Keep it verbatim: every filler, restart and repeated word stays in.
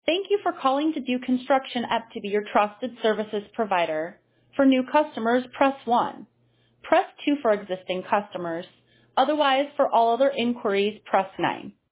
Thank you for calling to do Construction App to be your trusted services provider. For new customers, press one. Press two for existing customers. Otherwise, for all other inquiries, press nine.